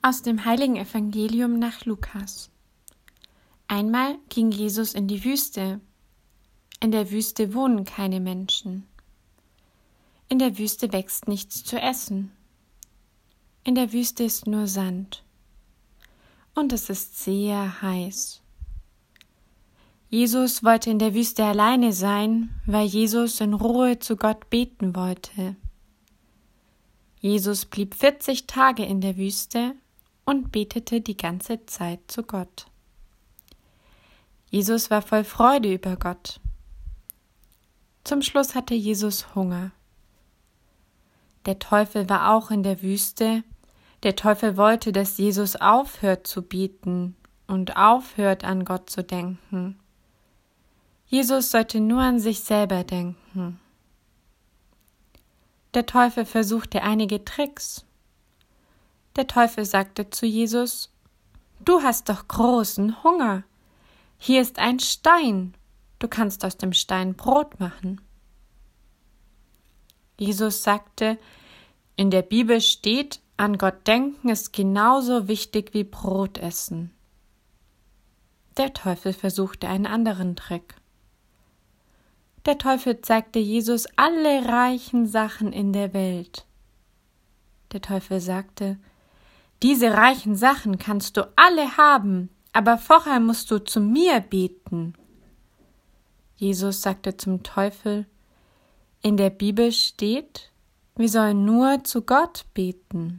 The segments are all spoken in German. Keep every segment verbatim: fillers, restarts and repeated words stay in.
Aus dem Heiligen Evangelium nach Lukas. Einmal ging Jesus in die Wüste. In der Wüste wohnen keine Menschen. In der Wüste wächst nichts zu essen. In der Wüste ist nur Sand. Und es ist sehr heiß. Jesus wollte in der Wüste alleine sein, weil Jesus in Ruhe zu Gott beten wollte. Jesus blieb vierzig Tage in der Wüste und betete die ganze Zeit zu Gott. Jesus war voll Freude über Gott. Zum Schluss hatte Jesus Hunger. Der Teufel war auch in der Wüste. Der Teufel wollte, dass Jesus aufhört zu beten und aufhört, an Gott zu denken. Jesus sollte nur an sich selber denken. Der Teufel versuchte einige Tricks. Der Teufel sagte zu Jesus: „Du hast doch großen Hunger. Hier ist ein Stein. Du kannst aus dem Stein Brot machen." Jesus sagte: „In der Bibel steht, an Gott denken ist genauso wichtig wie Brot essen." Der Teufel versuchte einen anderen Trick. Der Teufel zeigte Jesus alle reichen Sachen in der Welt. Der Teufel sagte: „Diese reichen Sachen kannst du alle haben, aber vorher musst du zu mir beten." Jesus sagte zum Teufel: „In der Bibel steht, wir sollen nur zu Gott beten."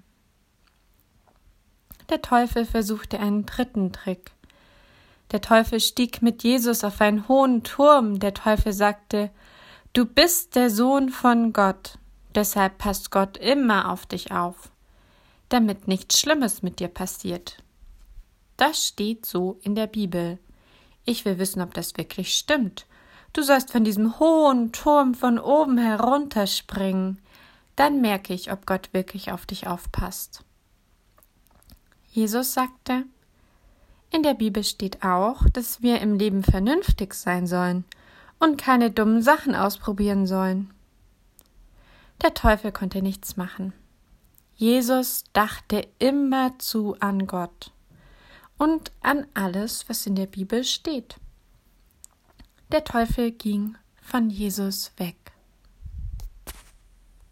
Der Teufel versuchte einen dritten Trick. Der Teufel stieg mit Jesus auf einen hohen Turm. Der Teufel sagte: „Du bist der Sohn von Gott, deshalb passt Gott immer auf dich auf, damit nichts Schlimmes mit dir passiert." Das steht so in der Bibel. Ich will wissen, ob das wirklich stimmt. Du sollst von diesem hohen Turm von oben herunterspringen. Dann merke ich, ob Gott wirklich auf dich aufpasst. Jesus sagte: „In der Bibel steht auch, dass wir im Leben vernünftig sein sollen und keine dummen Sachen ausprobieren sollen." Der Teufel konnte nichts machen. Jesus dachte immerzu an Gott und an alles, was in der Bibel steht. Der Teufel ging von Jesus weg.